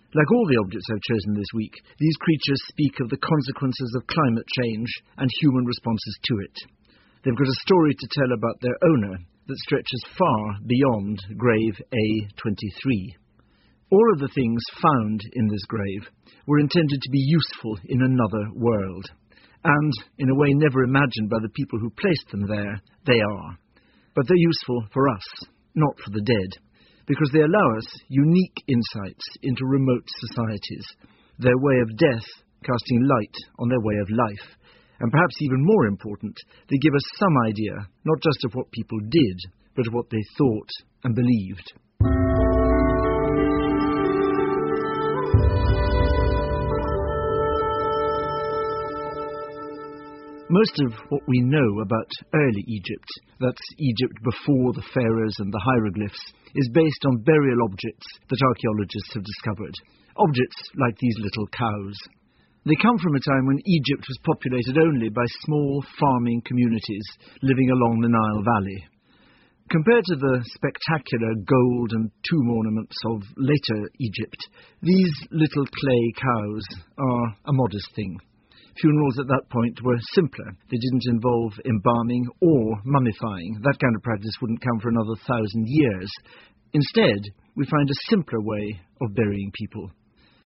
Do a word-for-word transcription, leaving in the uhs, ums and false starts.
Like all the objects I've chosen this week, these creatures speak of the consequences of climate change and human responses to it. They've got a story to tell about their owner that stretches far beyond grave A twenty-three. All of the things found in this grave were intended to be useful in another world, and, in a way never imagined by the people who placed them there, they are. But they're useful for us, not for the dead, because they allow us unique insights into remote societies, their way of death casting light on their way of life, and perhaps even more important, they give us some idea, not just of what people did, but of what they thought and believed. Most of what we know about early Egypt, that's Egypt before the pharaohs and the hieroglyphs, is based on burial objects that archaeologists have discovered. Objects like these little cows. They come from a time when Egypt was populated only by small farming communities living along the Nile Valley. Compared to the spectacular gold and tomb ornaments of later Egypt, these little clay cows are a modest thing. Funerals at that point were simpler. They didn't involve embalming or mummifying. That kind of practice wouldn't come for another thousand years. Instead, we find a simpler way of burying people.